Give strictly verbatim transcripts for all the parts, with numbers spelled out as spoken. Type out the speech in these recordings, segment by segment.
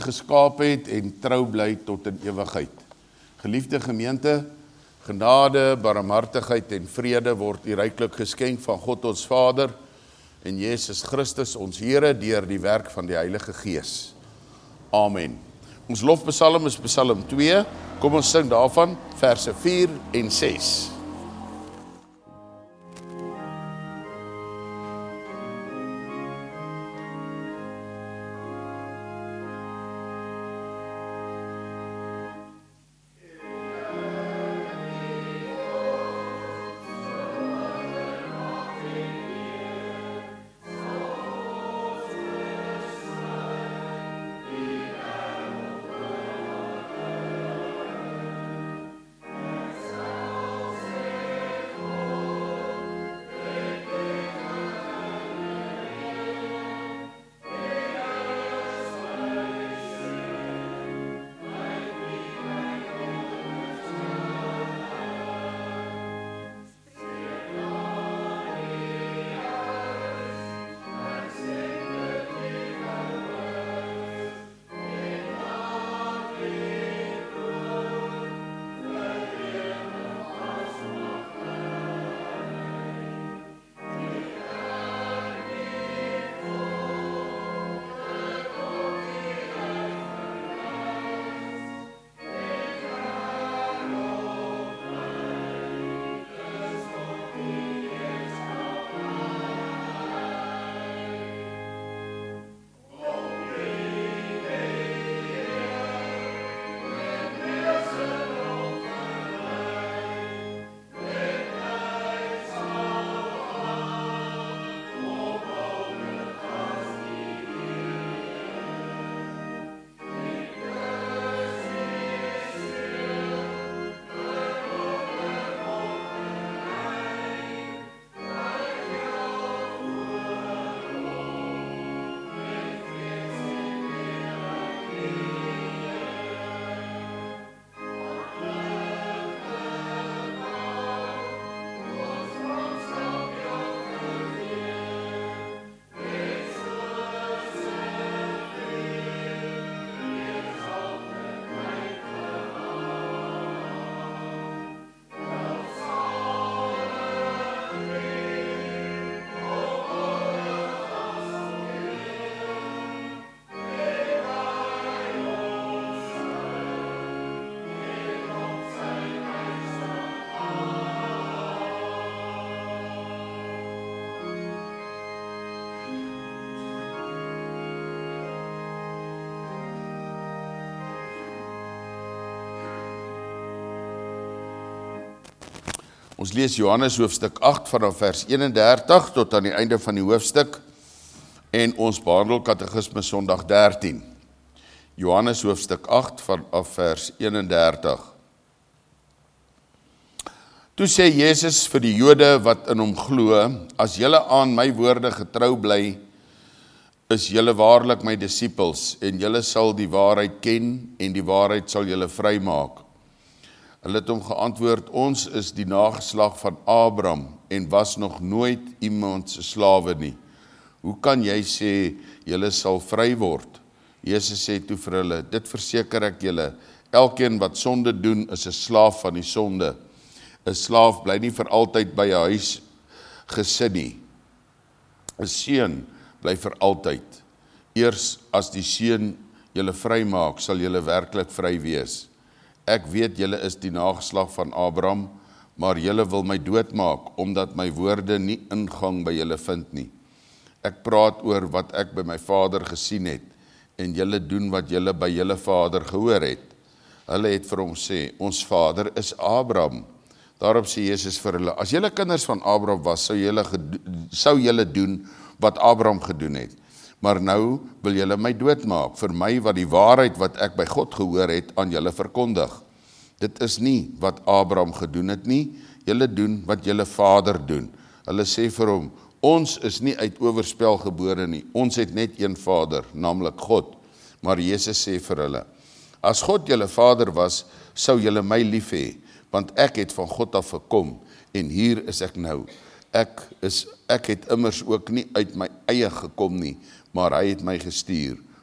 geskaap het en trou bly tot in ewigheid. Geliefde gemeente, genade, barmhartigheid en vrede word u ryklik geskenk van God ons Vader en Jesus Christus ons Here deur die werk van die Heilige Gees. Amen. Ons lofpsalm is Psalm twee, kom ons sing daarvan verse vier en ses. Ons lees Johannes hoofstuk agt vanaf vers eenendertig tot aan die einde van die hoofstuk en ons behandel Katekisme Sondag dertien. Johannes hoofstuk agt vanaf vers eenendertig. Toe sê Jesus vir die Jode wat in hom glo, as julle aan my woorde getrou bly, is julle waarlik my disippels en julle sal die waarheid ken en die waarheid sal julle vrymaak. Hulle het hom geantwoord, ons is die nageslag van Abraham en was nog nooit iemand se slawe nie. Hoe kan jy sê, julle sal vry word? Jesus sê toe vir hulle, dit verseker ek julle, elkeen wat sonde doen is 'n slaaf van die sonde. 'n Slaaf bly nie vir altyd by 'n huis gesin nie. 'n Seun bly vir altyd. Eers as die Seun julle vrymaak, sal julle werklik vry wees. Ek weet julle is die nageslag van Abraham, maar julle wil my doodmaak, omdat my woorde nie ingang by julle vind nie. Ek praat oor wat ek by my Vader gesien het, en julle doen wat julle by julle Vader gehoor het. Hulle het vir hom sê, ons Vader is Abraham. Daarop sê Jesus vir hulle, as julle kinders van Abraham was, sou julle, sou julle doen wat Abraham gedoen het. Maar nou wil julle my doodmaak, vir my wat die waarheid wat ek by God gehoor het aan julle verkondig. Dit is nie wat Abraham gedoen het nie, julle doen wat julle vader doen. Hulle sê vir hom, ons is nie uit oorspel gebore nie, ons het net een Vader, naamlik God. Maar Jesus sê vir hulle, as God julle Vader was, sou julle my lief hê, want ek het van God af gekom, en hier is ek nou. Ek, is, ek het immers ook nie uit my eie gekom nie, maar hy het my gestuur.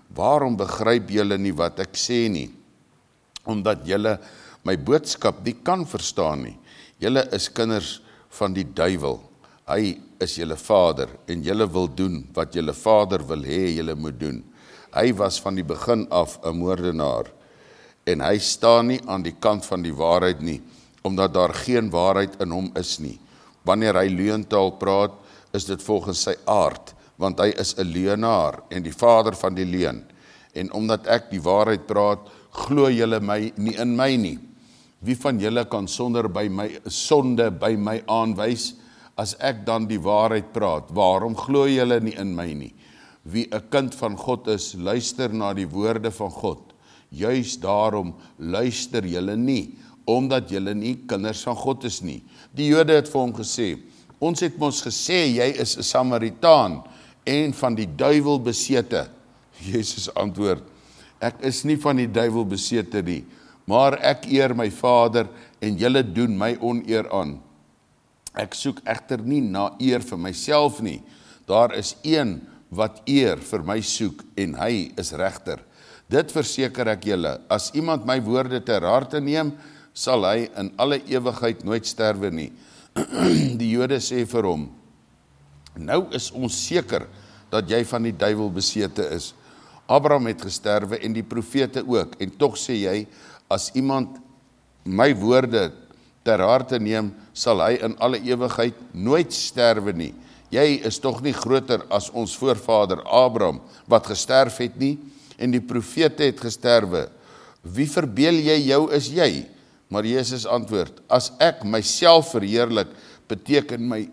waarom begryp julle nie wat ek sê nie? Omdat julle my boodskap nie kan verstaan nie. Julle is kinders van die duiwel. Hy is julle vader en julle wil doen wat julle vader wil hê julle moet doen. Hy was van die begin af 'n moordenaar en hy staan nie aan die kant van die waarheid nie, omdat daar geen waarheid in hom is nie. Wanneer hy leuntaal praat, is dit volgens sy aard, want hy is 'n leienaar en die vader van die leuen. En omdat ek die waarheid praat, glo julle my nie in my nie. Wie van julle kan sonder by my sonde by my aanwys, as ek dan die waarheid praat? Waarom glo julle nie in my nie? Wie 'n kind van God is, luister na die woorde van God. Juis daarom luister julle nie, omdat julle nie kinders van God is nie. Die Jode het vir hom gesê, ons het mos gesê, jy is 'n Samaritaan en van die duiwel besete. Jesus antwoord, ek is nie van die duiwel besete nie, maar ek eer my Vader en julle doen my oneer aan. Ek soek egter nie na eer vir myself nie. Daar is een wat eer vir my soek en hy is regter. Dit verseker ek julle, as iemand my woorde ter harte neem, sal hy in alle ewigheid nooit sterwe nie. Die Jode sê vir hom, nou is ons seker dat jy van die duiwel besete is. Abraham het gesterwe en die profete ook, en tog sê jy, as iemand my woorde ter harte neem, sal hy in alle ewigheid nooit sterwe nie. Jy is tog nie groter as ons voorvader Abraham, wat gesterf het nie, en die profete het gesterwe. Wie verbeel jy jou is jy? Maar Jesus antwoord, as ek myself verheerlik, beteken my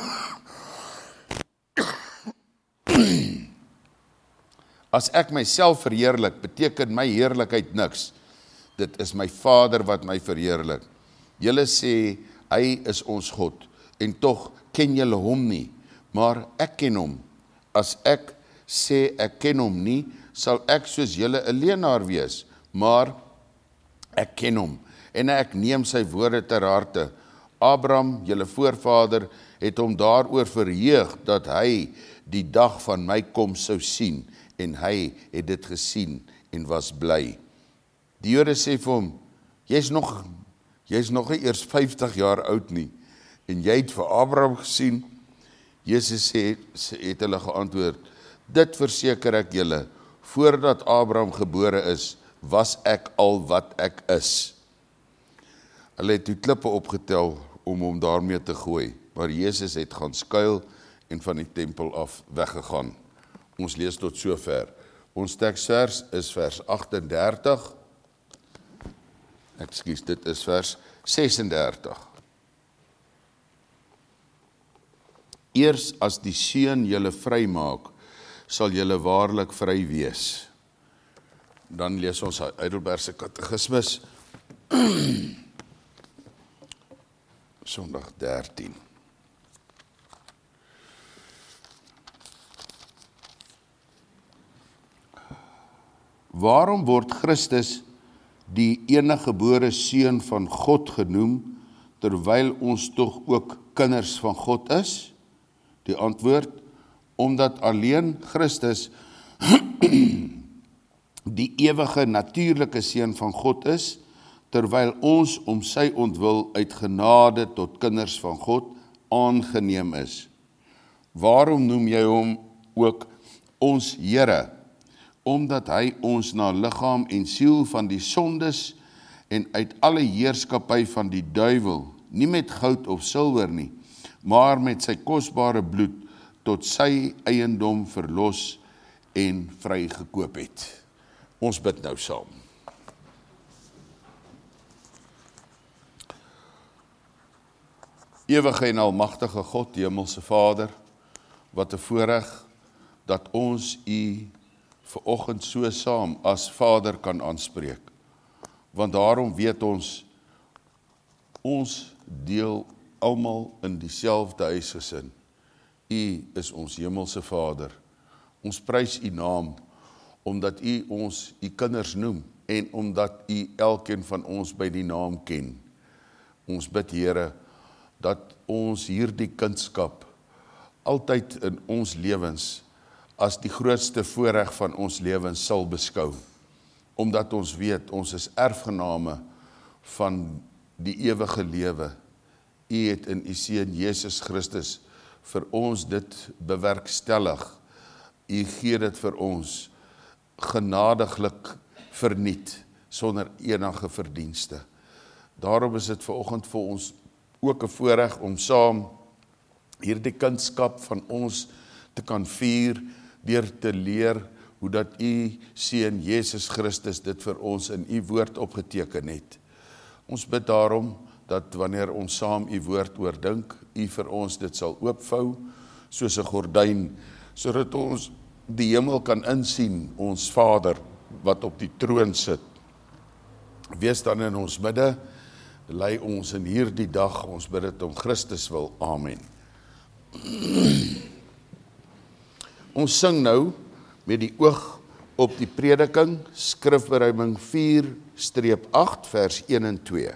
As ek myself verheerlik, beteken my heerlikheid niks. Dit is my Vader wat my verheerlik. Julle sê, hy is ons God, en tog ken julle hom nie, maar ek ken hom. As ek sê ek ken hom nie, sal ek soos julle 'n leienaar wees, maar ek ken hom, en ek neem sy woorde ter harte. Abraham, julle voorvader, het hom daaroor verheug, dat hy die dag van my koms sou sien, en hy het dit gesien, en was bly. Die Jode sê vir hom, jy's nog, jy's nog nie eers vyftig jaar oud nie, en jy het vir Abraham gesien. Jesus sê, het hulle geantwoord, dit verseker ek julle, voordat Abraham gebore is, was ek al wat ek is. Hulle het die klippe opgetel om hom daarmee te gooi, maar Jesus het gaan skuil en van die tempel af weggegaan. Ons lees tot sover. Ons teksvers is vers agt-en-dertig. Ekskuus, dit is vers ses-en-dertig. Eers as die Seun julle vry maak, sal julle waarlik vry wees. Dan lees ons Heidelbergse Katekismus, Sondag dertien. Waarom word Christus die eniggebore Seun van God genoem, terwyl ons tog ook kinders van God is? Die antwoord, omdat alleen Christus die ewige natuurlike Seun van God is, terwyl ons om sy ontwil uit genade tot kinders van God aangeneem is. Waarom noem jy hom ook ons Here? Omdat hy ons na liggaam en siel van die sondes en uit alle heerskappy van die duiwel, nie met goud of silwer nie, maar met sy kosbare bloed tot sy eiendom verlos en vrygekoop het. Ons bid nou saam. Ewige en almagtige God, die Hemelse Vader, wat 'n voorreg dat ons U vanoggend so saam as Vader kan aanspreek. Want daarom weet ons, ons deel almal in dieselfde huisgesin. U is ons Hemelse Vader. Ons prys U naam, omdat U ons U kinders noem, en omdat U elkeen van ons by die naam ken. Ons bid, Here, dat ons hierdie kindskap altyd in ons lewens as die grootste voorreg van ons lewens sal beskou, omdat ons weet, ons is erfgename van die ewige lewe. U het in u seun Jesus Christus vir ons dit bewerkstellig. U gee dit vir ons genadiglik verniet, sonder enige verdienste. Daarom is dit vanoggend vir ons ook 'n voorreg om saam hierdie kunskap van ons te kan vier, deur te leer hoe dat u seun Jesus Christus dit vir ons in u woord opgeteken het. Ons bid daarom dat wanneer ons saam u woord oordink, u vir ons dit sal oopvou, soos 'n gordyn, sodat ons die hemel kan insien, ons Vader, wat op die troon sit. Wees dan in ons midde, lei ons in hierdie dag, ons bid dit om Christus wil, amen. Ons sing nou met die oog op die prediking, skrifberuiming vier agt vers een en twee.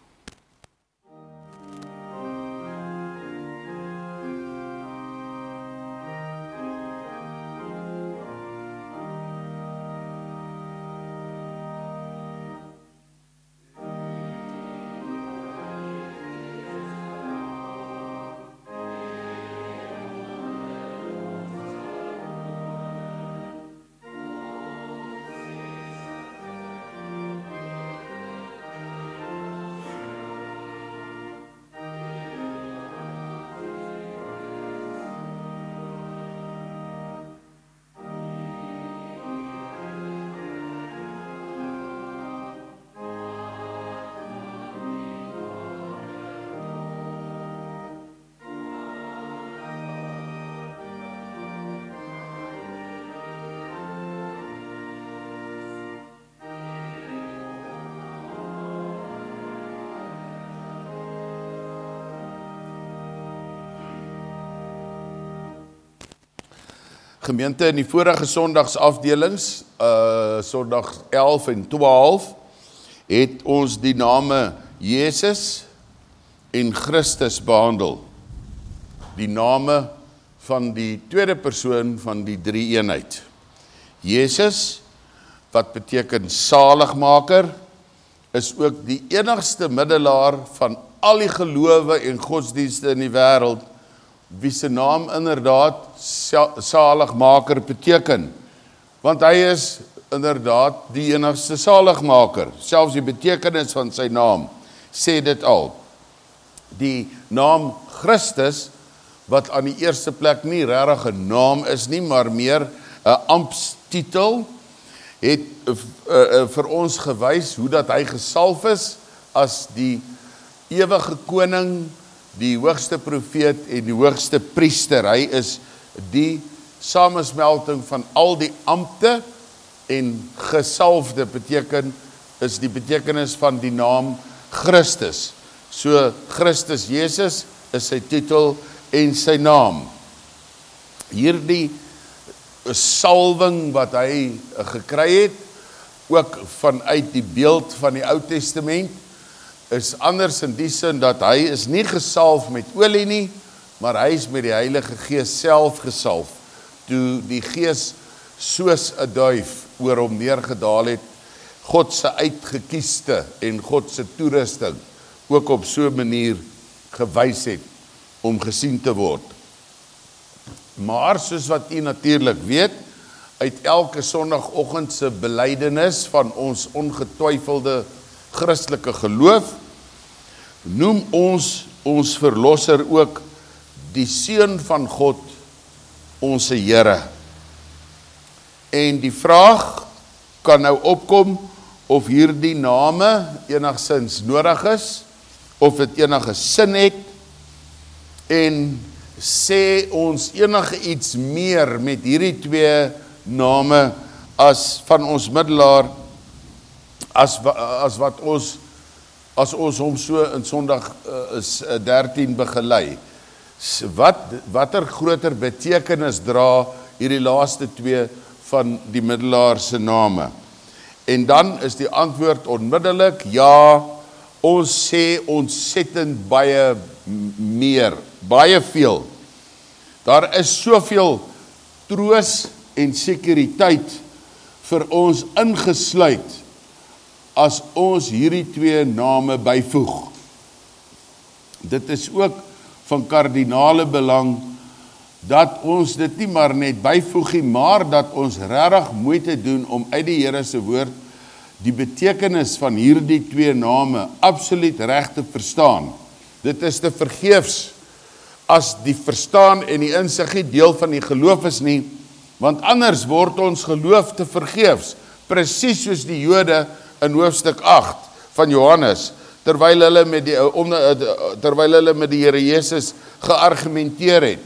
Gemeente, in die vorige sondagsafdelings, uh, sondag elf en twaalf, het ons die name Jesus en Christus behandel. Die name van die tweede persoon van die drie eenheid. Jesus, wat beteken saligmaker, is ook die enigste middelaar van al die gelowe en godsdienste in die wêreld, wie se naam inderdaad saligmaker beteken, want hy is inderdaad die enigste saligmaker, selfs die betekenis van sy naam, sê dit al. Die naam Christus, wat aan die eerste plek nie regtig 'n naam is nie, maar meer 'n amptstitel, het uh, uh, vir ons gewys hoe dat hy gesalf is as die ewige koning, die hoogste profeet en die hoogste priester. Hy is die samensmelting van al die ampte, en gesalfde beteken, is die betekenis van die naam Christus. So Christus Jesus is sy titel en sy naam. Hierdie salwing wat hy gekry het, ook vanuit die beeld van die Ou Testament, is anders in die sin dat hy is nie gesalf met olie nie, maar hy is met die Heilige Gees self gesalf, toe die Gees soos 'n duif oor hom neergedaal het, God se uitgekieste en God se toerusting ook op so 'n manier gewys het om gesien te word. Maar soos wat u natuurlik weet, uit elke sondagoggend se belydenis van ons ongetwyfelde Christelike geloof, noem ons ons verlosser ook die Seun van God, onse Here. En die vraag kan nou opkom of hierdie name enigszins nodig is, of dit enige sin het, en sê ons enige iets meer met hierdie twee name as van ons middelaar, as, as wat ons, as ons hom so in Sondag uh, dertien begelei. Wat, watter groter betekenis dra hierdie laaste twee van die middelaar se name? En dan is die antwoord onmiddellik, ja, ons sê ontsettend baie meer, baie veel. Daar is soveel troos en sekuriteit vir ons ingesluit as ons hierdie twee name byvoeg. Dit is ook van kardinale belang dat ons dit nie maar net byvoeg nie, maar dat ons regtig moeite doen om uit die Here se woord die betekenis van hierdie twee name absoluut reg te verstaan. Dit is te vergeefs as die verstaan en die insig nie deel van die geloof is nie, want anders word ons geloof te vergeefs, presies soos die Jode in hoofstuk agt van Johannes, terwyl hulle met die, terwyl hulle met die Here Jesus geargumenteer het.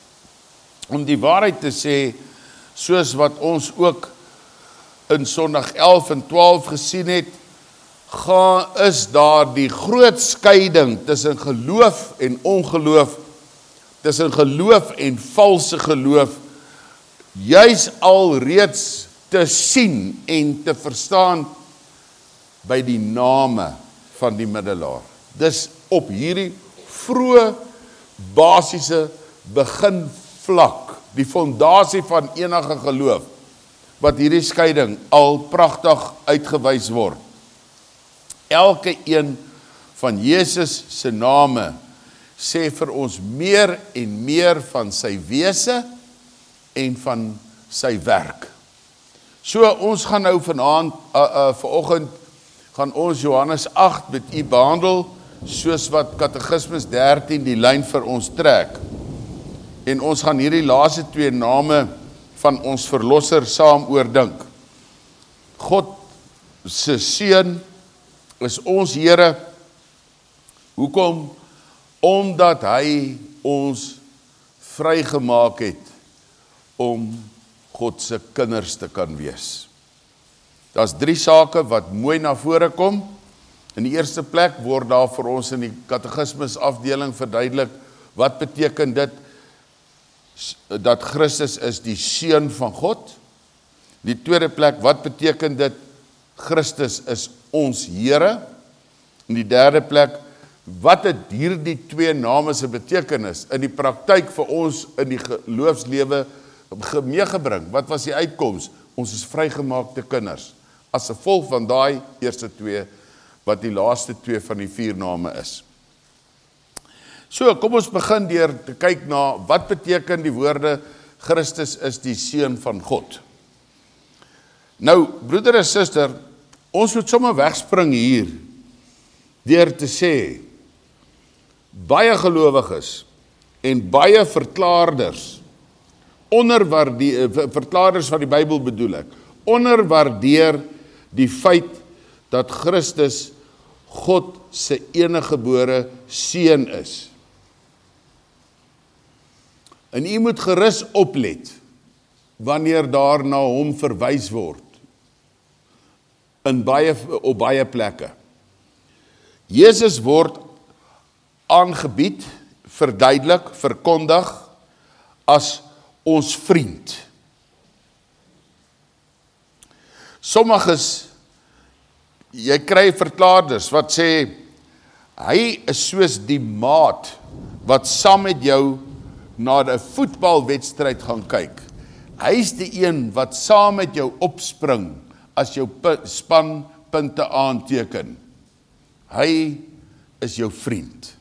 Om die waarheid te sê, soos wat ons ook in Sondag elf en twaalf gesien het, gaan, is daar die groot skeiding tussen geloof en ongeloof, tussen geloof en valse geloof, juis alreeds te sien en te verstaan by die name van die middelaar. Dis op hierdie vroeë basiese beginvlak, die fondasie van enige geloof, wat hierdie skeiding al pragtig uitgewys word. Elke een van Jesus se name sê vir ons meer en meer van sy wese en van sy werk. So ons gaan nou vanaand, uh, uh, vanoggend gaan ons Johannes agt met u behandel, soos wat Katekismus dertien die lyn vir ons trek. En ons gaan hierdie laaste twee name van ons verlosser saam oordink. God se seun is ons Here. Hoekom? Omdat hy ons vrygemaak het om God se kinders te kan wees. Daar's drie sake wat mooi na vore kom. In die eerste plek word daar vir ons in die katekismus afdeling verduidelik, wat beteken dit dat Christus is die seun van God? Die tweede plek, wat beteken dit Christus is ons Here? In die derde plek, wat het hierdie twee name se betekenis in die praktyk vir ons in die geloofslewe meegebring? Wat was die uitkoms? Ons is vrygemaakte kinders, as gevolg van daai eerste twee, wat die laaste twee van die vier name is. So, kom ons begin deur te kyk na, wat beteken die woorde, Christus is die seun van God. Nou, broeder en suster, ons moet sommer wegspring hier, deur te sê, baie gelowiges en baie verklaarders, onderwaardeer, verklaarders van die Bybel bedoel ek, onderwaardeer die feit dat Christus God se eniggebore seun is. En u moet gerus oplet, wanneer daar na hom verwys word, in baie, op baie plekke. Jesus word aangebied, verduidelik, verkondig, as ons vriend. Sommiges, jy kry verklaarders, wat sê, hy is soos die maat, wat saam met jou na 'n voetbalwedstryd gaan kyk. Hy is die een wat saam met jou opspring, as jou span punte aanteken. Hy is jou vriend.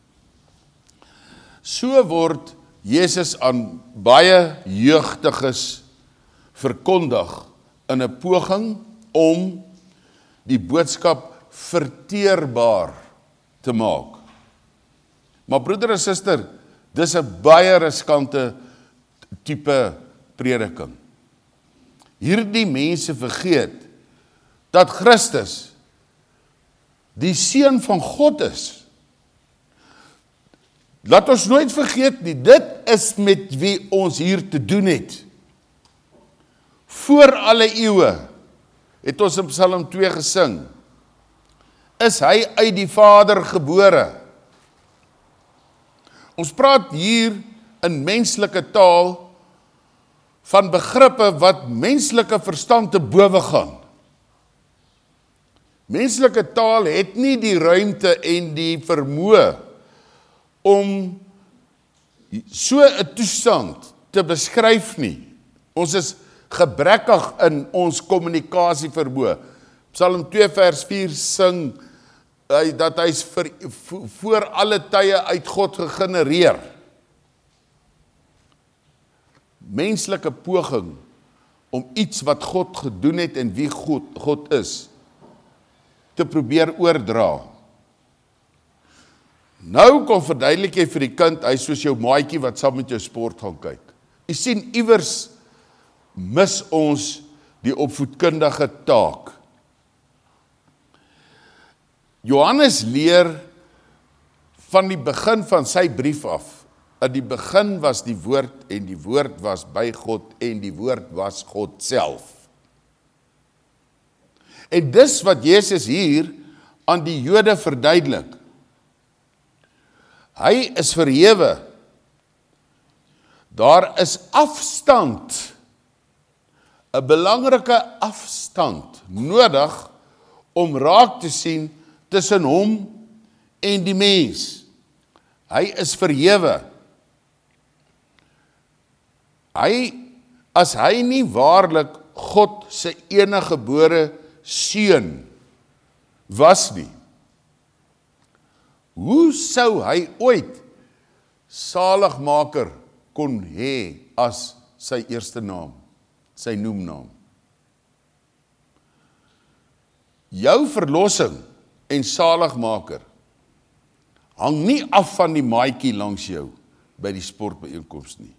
So word Jesus aan baie jeugdiges verkondig in 'n poging om die boodskap verteerbaar te maak. Maar broeder en suster, dis 'n baie riskante tipe prediking. Hierdie mense vergeet dat Christus die seun van God is. Laat ons nooit vergeet nie, dit is met wie ons hier te doen het. Voor alle eeue het ons in Psalm twee gesing, is hy uit die Vader gebore. Ons praat hier in menslike taal van begrippe wat menslike verstand te bowe gaan. Menslike taal het nie die ruimte en die vermoë om so 'n toestand te beskryf nie. Ons is gebrekkig in ons kommunikasie vermoë. Psalm twee vers vier sing hy, dat hy is vir, voor alle tye uit God gegenereer. Menslike poging om iets wat God gedoen het en wie God, God is, te probeer oordra. Nou kom verduidelik jy vir die kind, hy is soos jou maatjie wat saam met jou sport gaan kyk. Jy sien, iewers mis ons die opvoedkundige taak. Johannes leer van die begin van sy brief af. In die begin was die woord en die woord was by God en die woord was God self. En dis wat Jesus hier aan die Jode verduidelik. Hy is verhewe. Daar is afstand, 'n belangrike afstand nodig om raak te sien tussen hom en die mens. Hy is verhewe. Hy, as hy nie waarlik God se eniggebore seun was nie, hoe sou hy ooit saligmaker kon hê as sy eerste naam, sy noemnaam? Jou verlossing en saligmaker hang nie af van die maatjie langs jou by die sportbijeenkoms nie.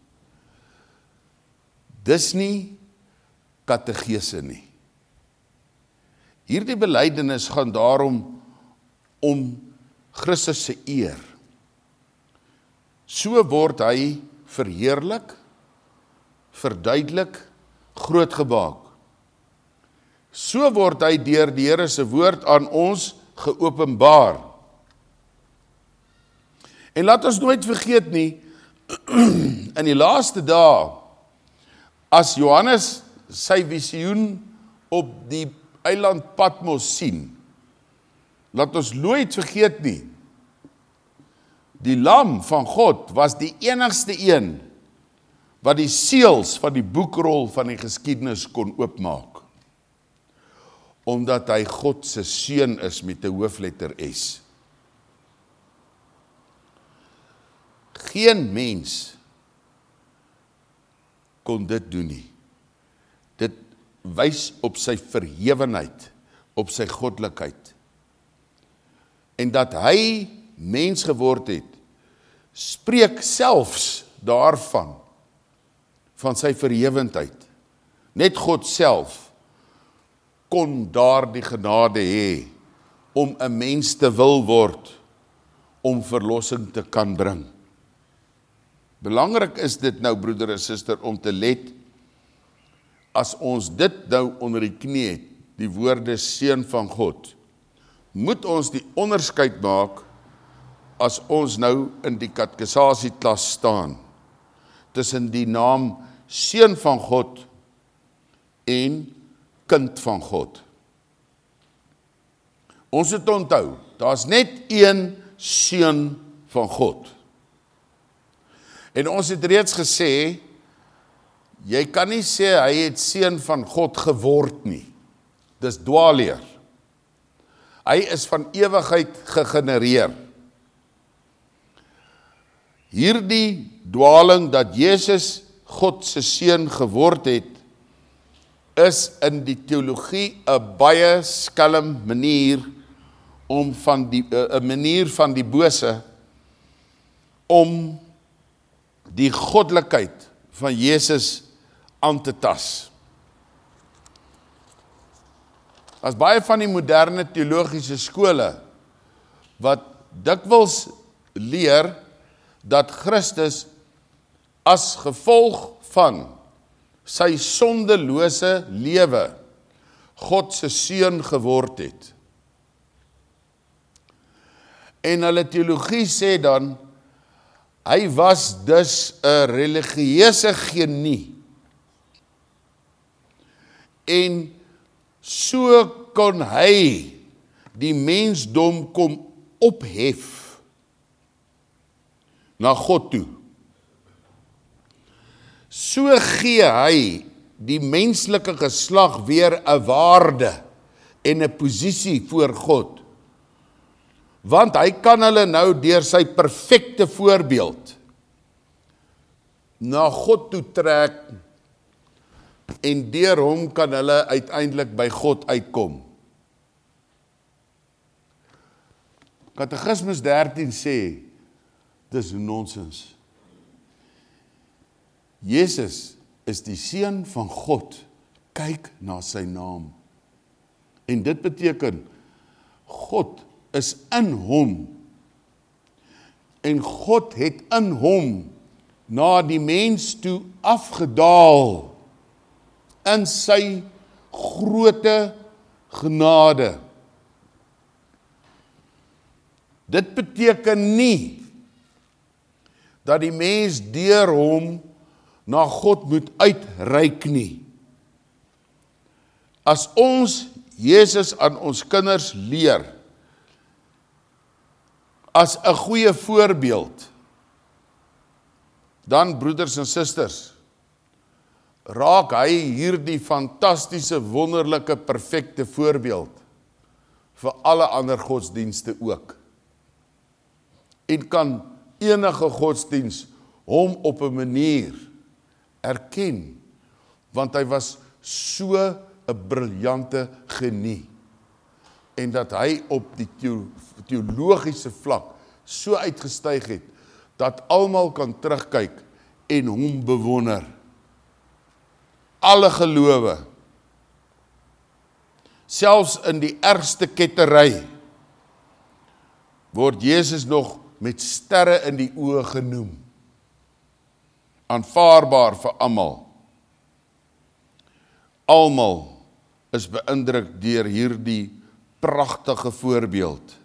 Dis nie kategese nie. Hierdie belydenis gaan daarom om Christus se eer. So word hy verheerlik, verduidelik, grootgemaak. So word hy deur die Here se woord aan ons geopenbaar. En laat ons nooit vergeet nie, in die laaste dae, as Johannes sy visioen op die eiland Patmos sien, laat ons nooit vergeet nie, die lam van God was die enigste een wat die seels van die boekrol van die geskiedenis kon oopmaak, omdat hy God se seun is met 'n hoofletter S. Geen mens kon dit doen nie. Dit wys op sy verhewenheid, op sy goddelikheid. En dat hy mens geword het, spreek selfs daarvan, van sy verhewendheid. Net God self kon daar die genade hê, om 'n mens te wil word, om verlossing te kan bring. Belangrik is dit nou, broeder en suster, om te let, as ons dit nou onder die knie het, die woorde seun van God, moet ons die onderskeid maak, as ons nou in die katekisasieklas staan, tussen die naam seun van God, en kind van God. Ons het onthou, daar is net een seun van God. En ons het reeds gesê, jy kan nie sê, hy het seun van God geword nie. Dis dwaalleer. Hy is van ewigheid gegenereer. Hierdie dwaling dat Jezus God se seun geword het, is in die teologie 'n baie skelm manier om van die 'n manier van die bose om die goddelikheid van Jezus aan te tas. As baie van die moderne teologiese skole wat dikwels leer dat Christus as gevolg van sy sondelose lewe God se seun geword het. En hulle teologie sê dan, hy was dus 'n religieuse genie. En so kon hy die mensdom kom ophef na God toe. So gee hy die menslike geslag weer 'n waarde en 'n posisie voor God. Want hy kan hulle nou deur sy perfekte voorbeeld na God toe trek en deur hom kan hulle uiteindelik by God uitkom. Katekismus dertien sê, dis nonsens. Jesus is die seun van God, kyk na sy naam. En dit beteken, God is in hom, en God het in hom na die mens toe afgedaal, in sy groote genade. Dit beteken nie, dat die mens deur hom na God moet uitreik nie. As ons Jesus aan ons kinders leer, as 'n goeie voorbeeld, dan broeders en susters, raak hy hierdie fantastiese, wonderlike, perfekte voorbeeld vir alle ander godsdienste ook. En kan enige godsdiens hom op 'n manier erken, want hy was so 'n briljante genie, en dat hy op die theo theologiese vlak so uitgestyg het, dat almal kan terugkyk en hom bewonder. Alle gelowe, selfs in die ergste kettery, word Jesus nog met sterre in die oë genoem. Aanvaarbaar vir almal. Almal is beïndruk deur hierdie pragtige voorbeeld.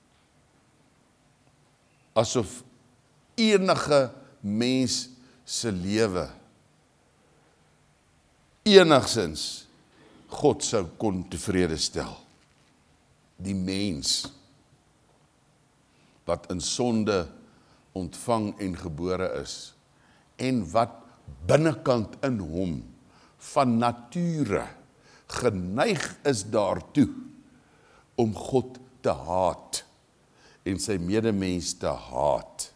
Asof enige mens se lewe enigsins God sou kon tevrede stel. Die mens wat in sonde ontvang en gebore is, en wat binnekant in hom van nature geneig is daartoe om God te haat en sy medemens te haat.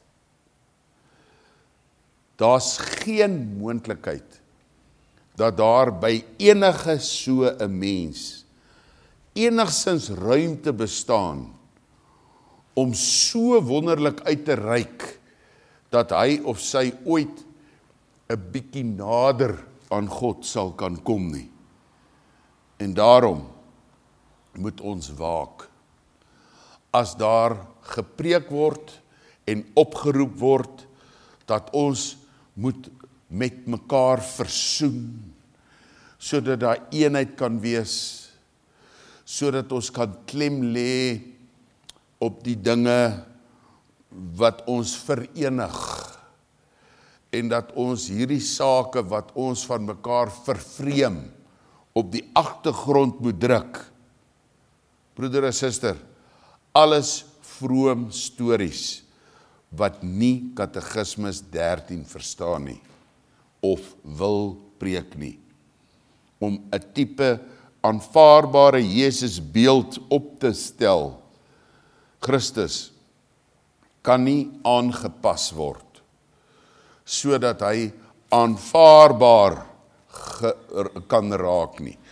Daar's geen moontlikheid dat daar by enige so 'n mens enigsins ruimte bestaan om so wonderlik uit te reik dat hy of sy ooit 'n bietjie nader aan God sal kan kom nie. En daarom moet ons waak. As daar gepreek word en opgeroep word dat ons moet met mekaar versoen, sodat daar eenheid kan wees, sodat ons kan klem lê op die dinge wat ons verenig, en dat ons hierdie sake wat ons van mekaar vervreem, op die agtergrond moet druk. Broeder en suster, alles vroom stories, wat nie Katekismus dertien verstaan nie, of wil preek nie, om 'n tipe aanvaarbare Jesus beeld op te stel. Christus kan nie aangepas word, sodat hy aanvaarbaar ge, kan raak nie.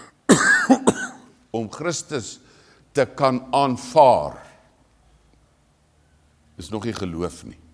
Om Christus te kan aanvaar, is nog nie geloof nie.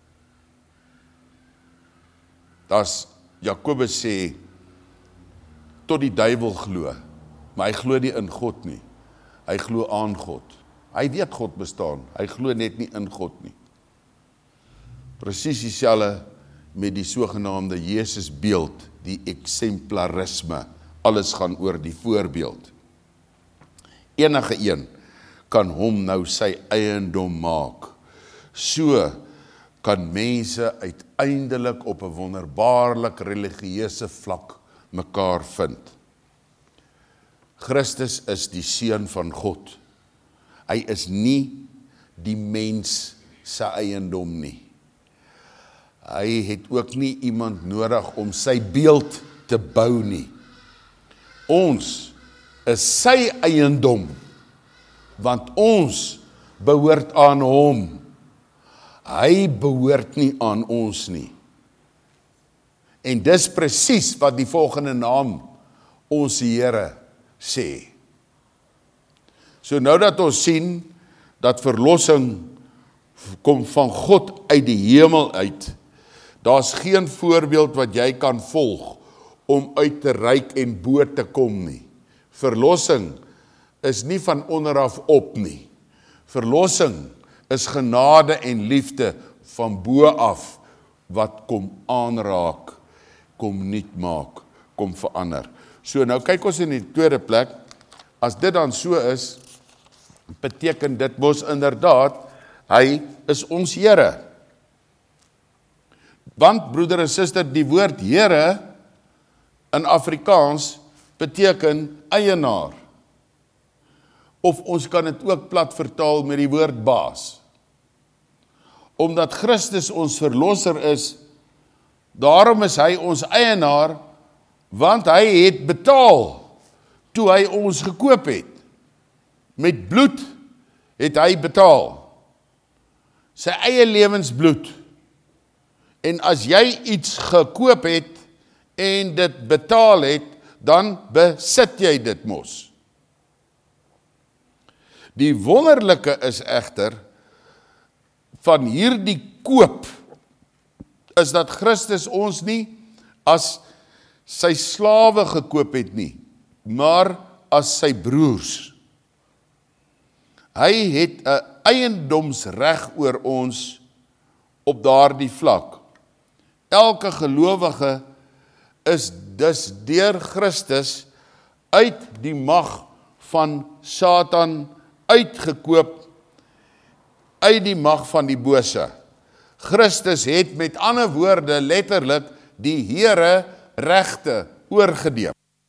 As Jakobus sê, tot die duiwel glo, maar hy glo nie in God nie, hy glo aan God. Hy weet God bestaan, hy glo net nie in God nie. Presies dieselfde met die sogenaamde Jesus beeld, die exemplarisme, alles gaan oor die voorbeeld. Enige een kan hom nou sy eiendom maak. So kan mense uiteindelik op 'n wonderbaarlik religieuse vlak mekaar vind. Christus is die seun van God. Hy is nie die mens se eiendom nie. hy het ook nie iemand nodig om sy beeld te bou nie. Ons is sy eiendom, want ons behoort aan hom. Hy behoort nie aan ons nie. En dis presies wat die volgende naam ons Here sê. So nou dat ons sien dat verlossing kom van God uit die hemel uit, daar's geen voorbeeld wat jy kan volg om uit te reik en bo te kom nie. Verlossing is nie van onderaf op nie. Verlossing is genade en liefde van bo af wat kom aanraak, kom nuut maak, kom verander. So nou kyk ons in die tweede plek, as dit dan so is, beteken dit mos inderdaad, hy is ons Here. Want broeder en suster, die woord Here in Afrikaans beteken eienaar. Of ons kan dit ook plat vertaal met die woord baas. Omdat Christus ons verlosser is, daarom is hy ons eienaar, want hy het betaal toe hy ons gekoop het. Met bloed het hy betaal. Sy eie lewensbloed. En as jy iets gekoop het en dit betaal het, dan besit jy dit mos. Die wonderlike is egter, van hierdie koop, is dat Christus ons nie as sy slawe gekoop het nie, maar as sy broers. Hy het 'n eiendomsreg oor ons op daardie vlak. Elke gelowige is dus deur Christus uit die mag van Satan uitgekoop, uit die mag van die bose. Christus het met ander woorde letterlik die Here regte oorgeneem.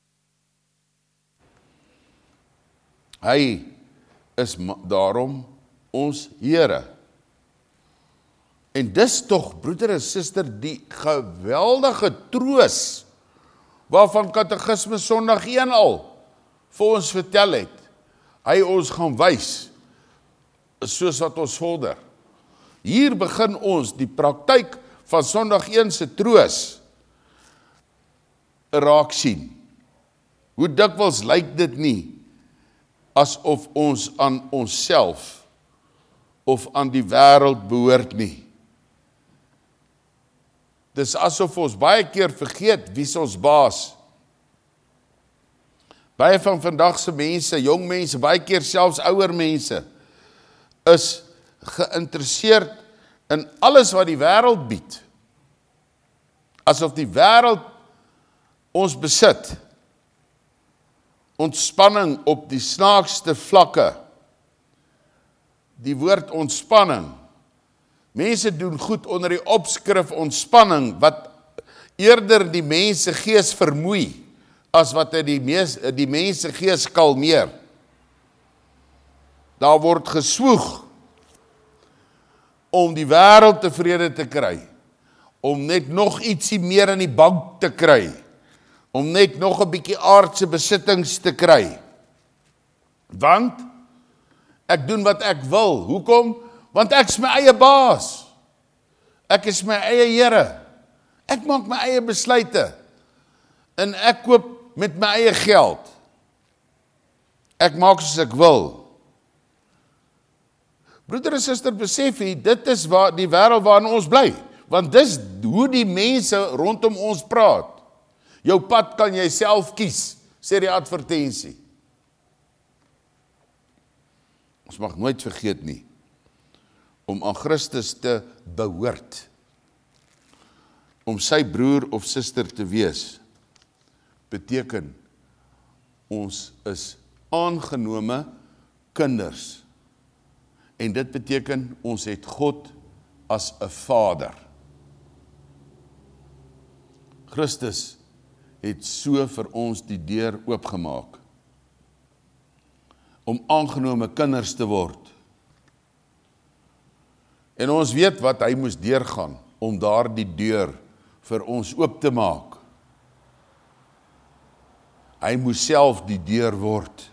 Hy is daarom ons Here. En dis tog, broeder en suster, die geweldige troos waarvan Katekisme Sondag een al vir ons vertel het. Hy ons gaan wys, soos wat ons vorder. Hier begin ons die praktyk van Sondag een se troos raak sien. Hoe dikwels lyk dit nie asof ons aan onsself of aan die wêreld behoort nie. Dis asof ons baie keer vergeet wie is ons baas. Baie van vandag se mense, jong mense, baie keer selfs ouer mense, is geïnteresseerd in alles wat die wêreld bied. Asof die wêreld ons besit. Ontspanning op die snaakste vlakke. Die woord ontspanning. Mense doen goed onder die opskrif ontspanning, wat eerder die mense gees vermoei, as wat hy die, mees, die mense gees kalmeer. Daar word geswoeg om die wêreld tevrede te kry, om net nog ietsie meer in die bank te kry, om net nog 'n bietjie aardse besittings te kry. Want ek doen wat ek wil. Hoekom? Want ek is my eie baas. Ek is my eie Here. Ek maak my eie besluite. En ek koop met my eie geld. Ek maak soos ek wil. Broeder en suster, besef jy, dit is waar die wêreld waarin ons bly. Want dis hoe die mense rondom ons praat. Jou pad kan jy self kies, sê die advertensie. Ons mag nooit vergeet nie, om aan Christus te behoort, om sy broer of suster te wees, beteken, ons is aangenome kinders. En dit beteken, ons het God as 'n Vader. Christus het so vir ons die deur oopgemaak, om aangenome kinders te word. En ons weet wat hy moes deurgaan. om daar die deur vir ons oop te maak. Hy moes self die deur word.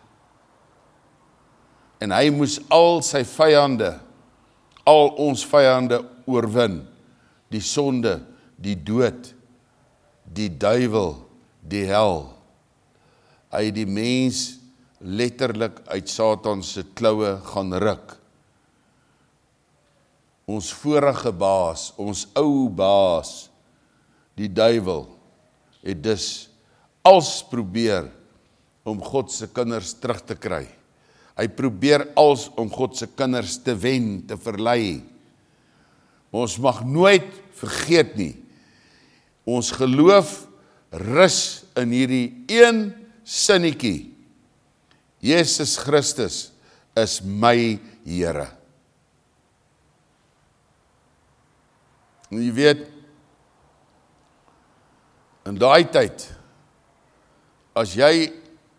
En hy moes al sy vyande, al ons vyande oorwin, die sonde, die dood, die duiwel, die hel. Hy het die mens letterlik uit Satan se kloue gaan ruk. Ons vorige baas, ons ou baas, die duiwel, het dus als probeer om God se kinders terug te kry. Hy probeer als om God se kinders te wen, te verlei. Ons mag nooit vergeet nie, ons geloof rus in hierdie een sinnetjie. Jesus Christus is my Here. En jy weet, in daai tyd, as jy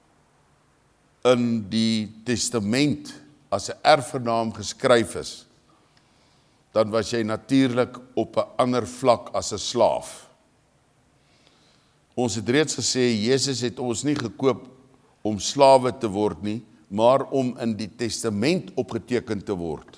in die testament as 'n erfgenaam geskryf is, dan was jy natuurlik op 'n ander vlak as 'n slaaf. Ons het reeds gesê, Jesus het ons nie gekoop om slawe te word nie, maar om in die testament opgeteken te word.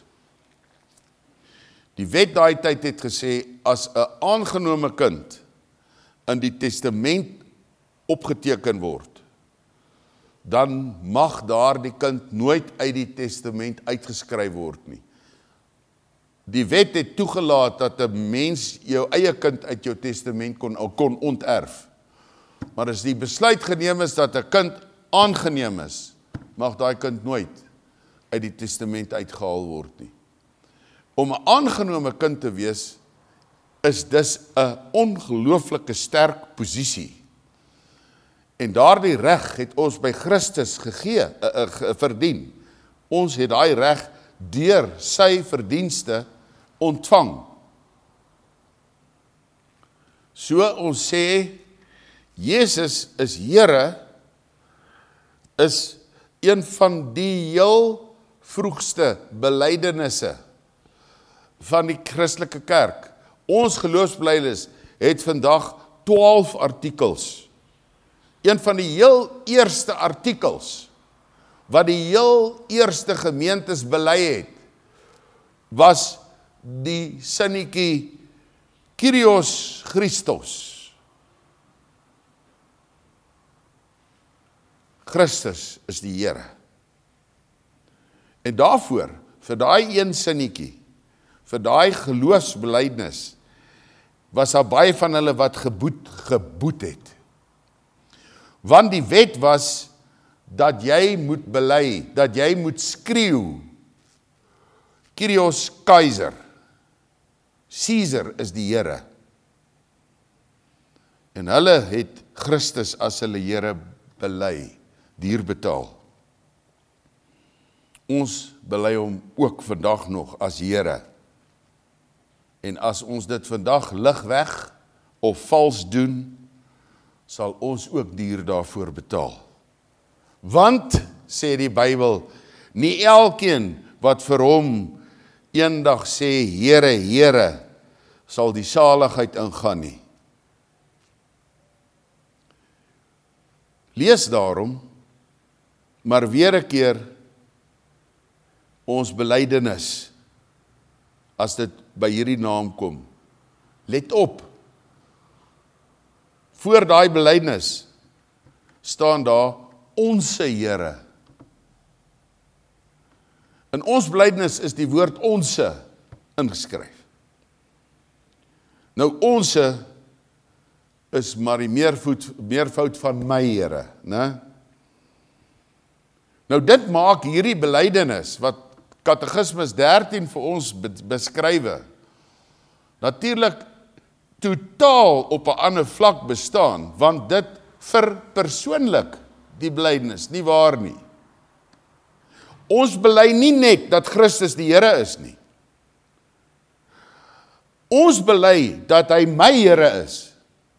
Die wet daai tyd het gesê, as 'n aangenome kind in die testament opgeteken word, dan mag daardie kind nooit uit die testament uitgeskryf word nie. Die wet het toegelaat dat 'n mens jou eie kind uit jou testament kon, kon onterf. Maar as die besluit geneem is dat 'n kind aangeneem is, mag daai kind nooit uit die testament uitgehaal word nie. Om 'n aangenome kind te wees, is dus 'n ongelooflike sterk posisie. En daardie reg het ons by Christus gegee, uh, uh, verdien. Ons het daai reg deur sy verdienste ontvang. So ons sê, Jesus is Here, is een van die heel vroegste belydenisse van die Christelike kerk. Ons geloofsbelijdenis het vandag twaalf artikels. Een van die heel eerste artikels, wat die heel eerste gemeentes bely het, was die sinnetjie Kyrios Christos. Christus is die Here. En daarvoor, vir daai een sinnetjie, vir daai geloofsbelijdenis, was daar baie van hulle wat geboet, geboet het. Want die wet was, dat jy moet bely, dat jy moet skreeu, Kyrios Keizer, Caesar is die Here. En hulle het Christus as hulle Here bely, duur betaal. Ons bely hom ook vandag nog as Here. En as ons dit vandag ligweg of vals doen, sal ons ook duur daarvoor betaal. Want, sê die Bybel, nie elkeen wat vir hom eendag sê, Here, Here, sal die saligheid ingaan nie. Lees daarom, maar weer 'n keer ons belydenis, as dit by hierdie naam kom. Let op, voor daai belydenis staan daar onse Here. In ons belydenis is die woord onse ingeskryf. Nou onse is maar die meervoud, meervoud van my Here, né? Nou dit maak hierdie belydenis wat Katekismus dertien vir ons beskrywe, natuurlik totaal op 'n ander vlak bestaan, want dit verpersoonlik die belydenis, nie waar nie. Ons bely nie net dat Christus die Here is nie. Ons bely dat hy my Here is.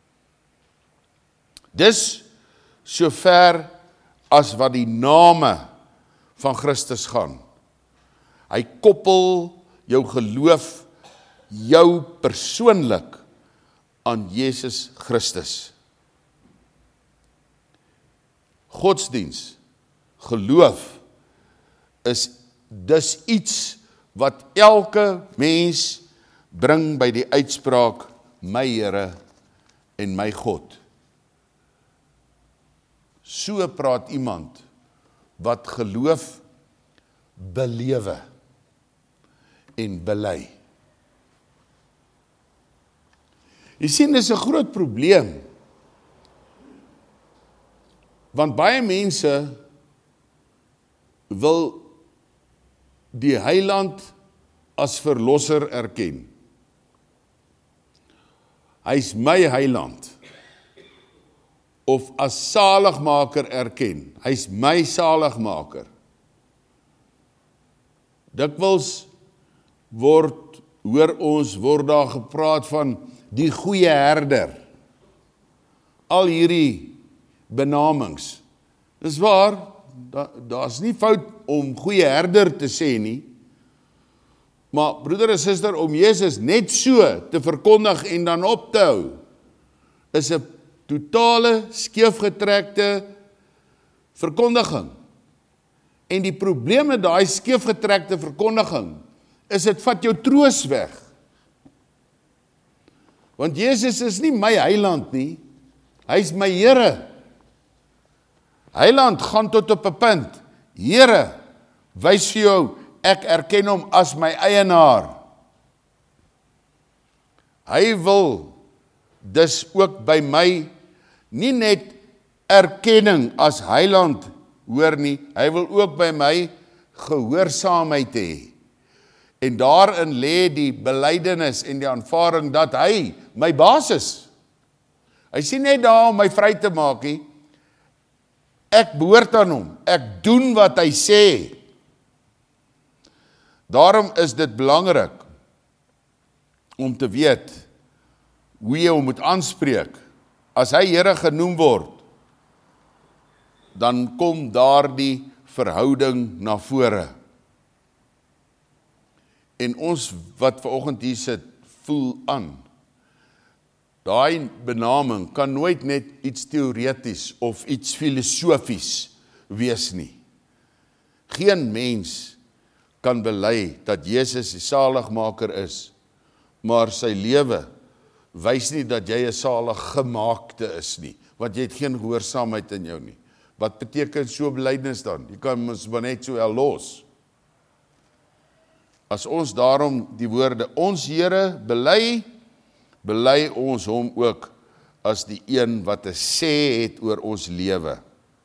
Dis sover as wat die name van Christus gaan. Hy koppel jou geloof jou persoonlik aan Jesus Christus. Godsdiens, geloof, is dis iets wat elke mens bring by die uitspraak, my Here en my God. So praat iemand wat geloof belewe en bely. Jy sien, dis 'n groot probleem, want baie mense wil die Heiland as verlosser erken. Hy's my Heiland, of as saligmaker erken. Hy's my saligmaker. Dikwels word, hoor ons, word daar gepraat van die goeie herder. Al hierdie benamings. Dis waar, daar's nie fout om goeie herder te sê nie, maar broeder en suster, om Jesus net so te verkondig en dan op te hou, is 'n totale skeefgetrekte verkondiging. En die probleem met daai skeefgetrekte verkondiging is dit vat jou troos weg. Want Jesus is nie my Heiland nie, hy's my Here. Heiland gaan tot op 'n punt, Here, wys vir jou, ek erken hom as my eienaar. Hy wil dus ook by my nie net erkenning as Heiland hoor nie, hy wil ook by my gehoorsaamheid hê. En daarin lê die belydenis en die aanvaarding dat hy my baas is. Hy sien net daar om my vry te maak nie. Ek behoort aan hom, ek doen wat hy sê. Daarom is dit belangrik om te weet hoe jy hom moet aanspreek. As hy Here genoem word, dan kom daar die verhouding na vore. En ons wat vanoggend hier sit, voel aan. Daai benaming kan nooit net iets teoreties of iets filosofies wees nie. Geen mens kan bely dat Jesus die saligmaker is, maar sy lewe wys nie dat jy 'n saliggemaakte is nie, want jy het geen gehoorsaamheid in jou nie. Wat beteken so belydenis dan? Jy kan ons maar net so wel los. As ons daarom die woorde, ons Here bely, bely ons hom ook as die een wat 'n sê het oor ons lewe.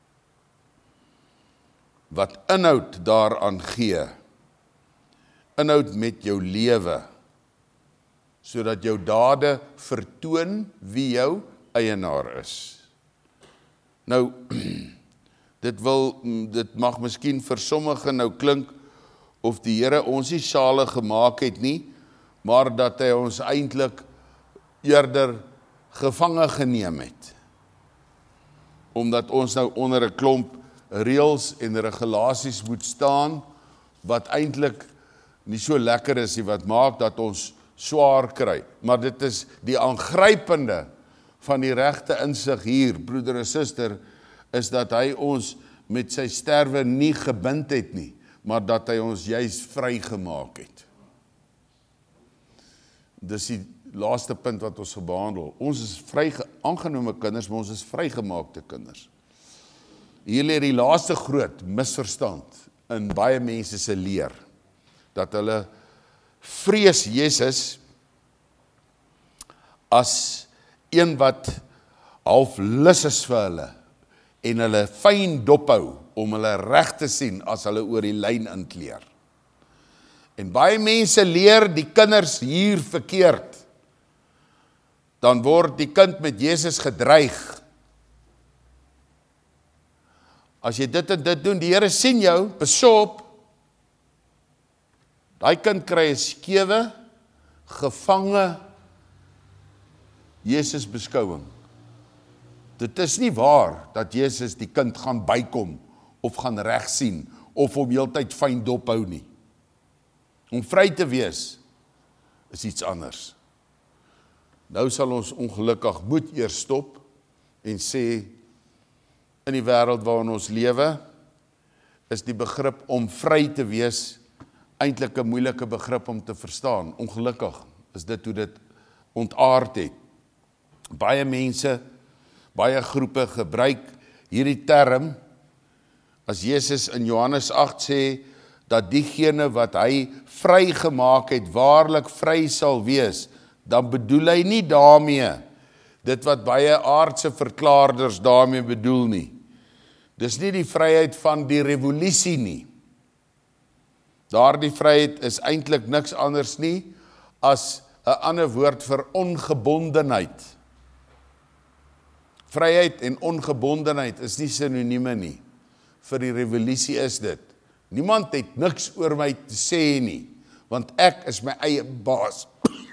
Wat inhoud daaraan gee. Inhoud met jou lewe, sodat jou dade vertoon wie jou eienaar is. Nou, dit wil, dit mag miskien vir sommige nou klink, of die Here ons nie salig gemaak het nie, maar dat hy ons eintlik eerder gevange geneem het. Omdat ons nou onder 'n klomp reëls en regulasies moet staan, wat eintlik nie so lekker is nie, wat maak dat ons swaar kry. Maar dit is die aangrypende van die regte insig hier, broeder en suster, is dat hy ons met sy sterwe nie gebind het nie, maar dat hy ons juist vrygemaak het. Dis die laaste punt wat ons behandel. Ons is vry aangenome kinders, maar ons is vrygemaakte kinders. Hier lê die laaste groot misverstand in baie mense se leer, dat hulle vrees Jesus as een wat half lus is vir hulle, en hulle fyn dophou, om hulle reg te sien as hulle oor die lyn inkleer. En baie mense leer die kinders hier verkeerd. Dan word die kind met Jesus gedreig. As jy dit en dit doen, die Here sien jou, besop, daai kind kry 'n skewe, gevange Jesus beskouing. Dit is nie waar dat Jesus die kind gaan bykom, of gaan reg sien, of om heeltyd fyn dop hou nie. Om vry te wees, is iets anders. Nou sal ons ongelukkig moet eers stop en sê, in die wêreld waarin ons lewe, is die begrip om vry te wees eintlik 'n moeilike begrip om te verstaan. Ongelukkig is dit hoe dit ontaard het. Baie mense, baie groepe gebruik hierdie term, as Jesus in Johannes agt sê, dat diegene wat hy vrygemaak het, waarlik vry sal wees, dan bedoel hy nie daarmee, dit wat baie aardse verklaarders daarmee bedoel nie. Dis nie die vryheid van die revolusie nie. Daardie vryheid is eintlik niks anders nie, as 'n ander woord vir ongebondenheid. Vryheid en ongebondenheid is nie sinonieme nie. Vir die revolusie is dit. Niemand het niks oor my te sê nie, want ek is my eie baas.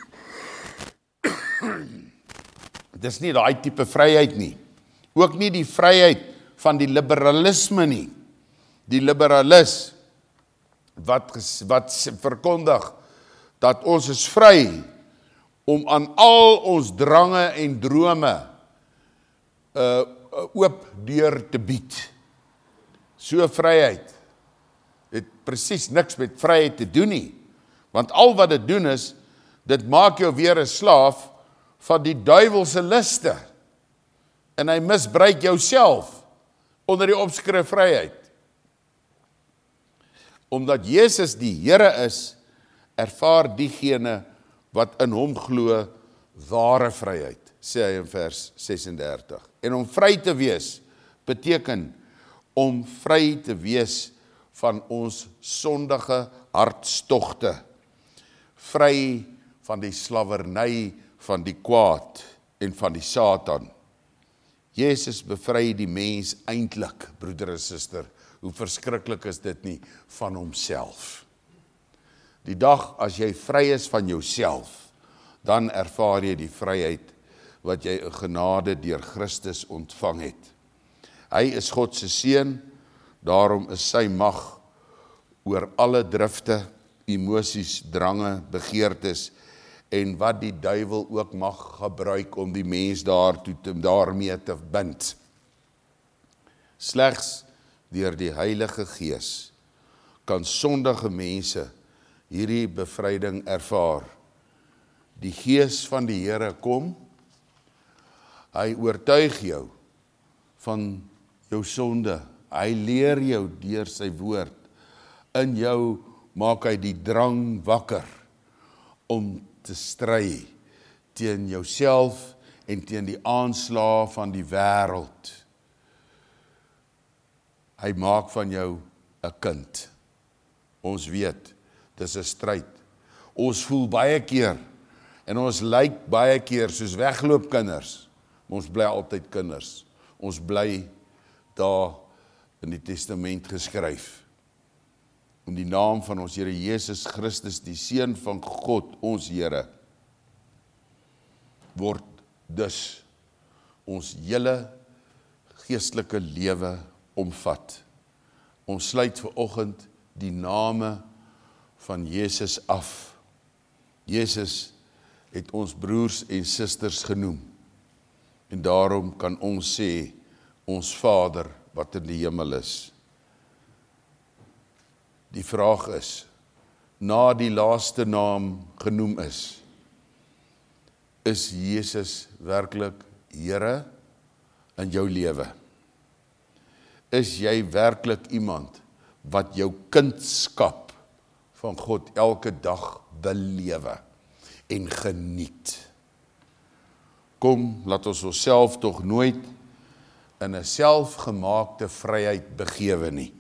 Dis nie daai tipe vryheid nie. Ook nie die vryheid van die liberalisme nie. Die liberalis wat, wat verkondig dat ons is vry om aan al ons drange en drome uh, oop deur te bied. So vryheid het presies niks met vryheid te doen nie. Want al wat dit doen is, dit maak jou weer 'n slaaf van die duiwelse liste. En hy misbruik jouself onder die opskrif vryheid. Omdat Jesus die Here is, ervaar diegene wat in hom glo ware vryheid, sê hy in vers ses-en-dertig. En om vry te wees, beteken om vry te wees van ons sondige hartstogte, vry van die slawerny van die kwaad en van die Satan. Jesus bevry die mens eintlik, broeder en suster, hoe verskriklik is dit nie, van homself. Die dag as jy vry is van jouself, dan ervaar jy die vryheid wat jy in genade deur Christus ontvang het. Hy is God se seun, daarom is sy mag oor alle drifte, emosies, drange, begeertes en wat die duiwel ook mag gebruik om die mens daartoe te, daarmee te bind. Slegs deur die Heilige Gees kan sondige mense hierdie bevryding ervaar. Die Gees van die Here kom, hy oortuig jou van jou sonde, hy leer jou deur sy woord, in jou maak hy die drang wakker om te stry teen jouself en teen die aanslae van die wêreld. Hy maak van jou 'n kind. Ons weet, dis 'n stryd. Ons voel baie keer en ons lyk baie keer soos wegloopkinders. Ons bly altyd kinders. Ons bly daar in die testament geskryf. In die naam van ons Here Jesus Christus, die Seun van God, ons Here, word dus ons hele geestelike lewe omvat. Ons sluit vanoggend die name van Jesus af. Jesus het ons broers en susters genoem. En daarom kan ons sê, ons Vader wat in die hemel is. Die vraag is, na die laaste naam genoem is, is Jesus werklik Here in jou lewe? Is jy werklik iemand wat jou kindskap van God elke dag belewe en geniet? Kom, laat ons onsself tog nooit in 'n selfgemaakte vryheid begewe nie.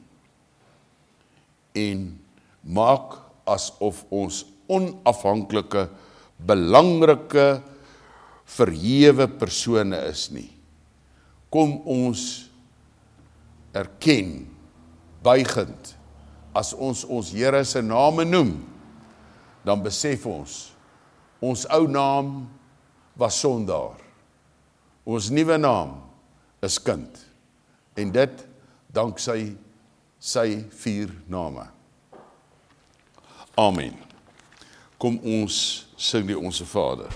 En maak asof ons onafhanklike, belangrike, verhewe persone is nie. Kom ons erken, buigend, as ons ons Here se name noem, dan besef ons, ons ou naam was sondaar. Ons nuwe naam is kind. En dit danksy sy vier name. Amen. Kom ons sing die Onse Vader.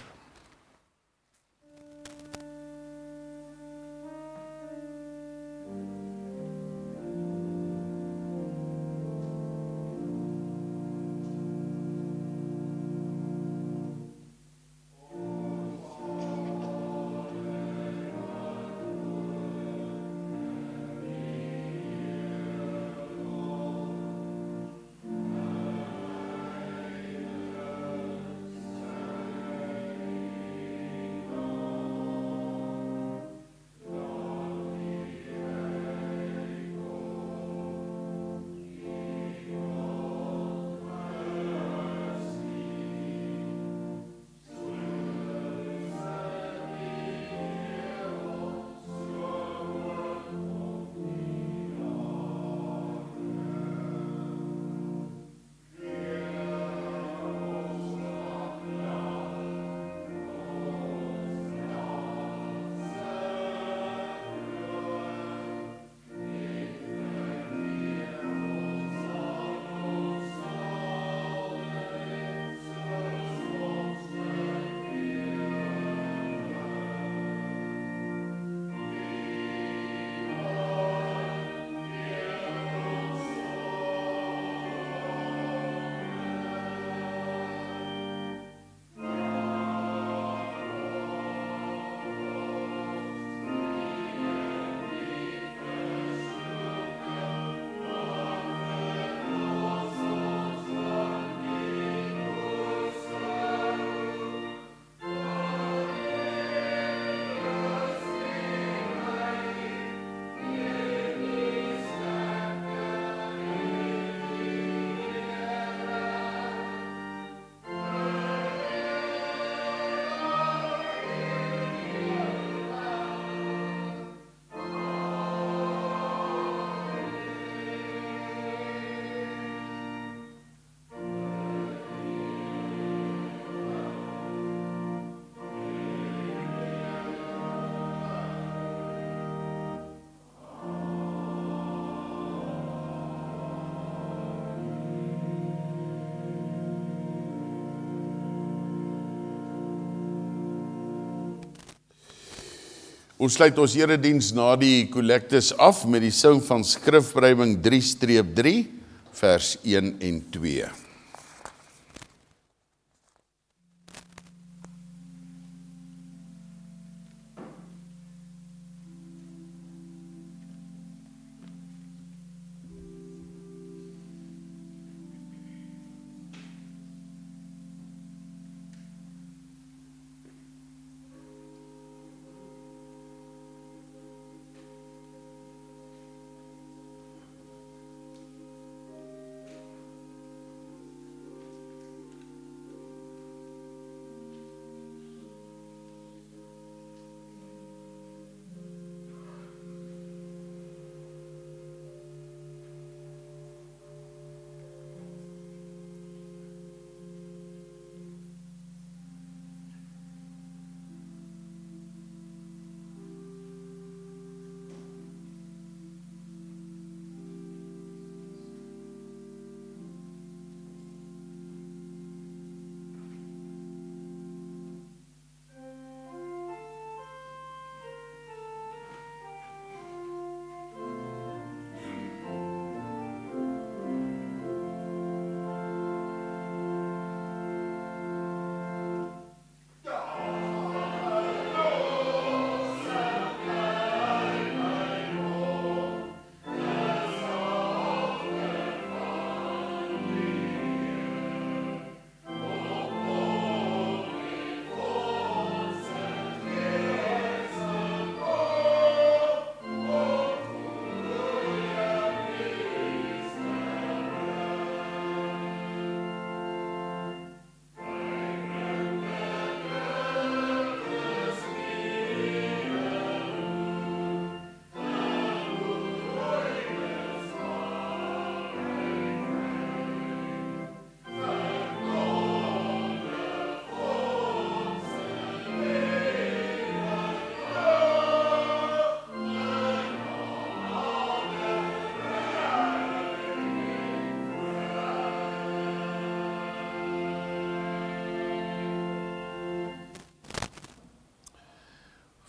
Ons sluit ons erediens na die kollektes af met die sing van Skrifbrywing drie streep drie, vers een en twee.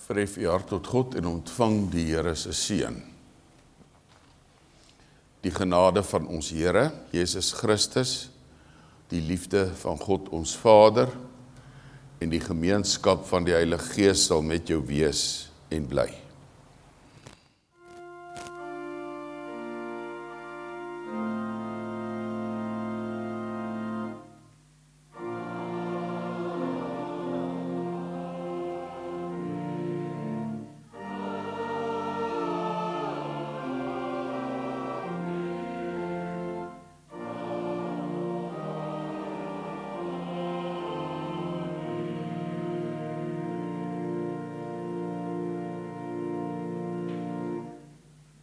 Verhef u hart tot God en ontvang die Here se seën. Die genade van ons Here, Jesus Christus, die liefde van God ons Vader en die gemeenskap van die Heilige Gees sal met jou wees en bly.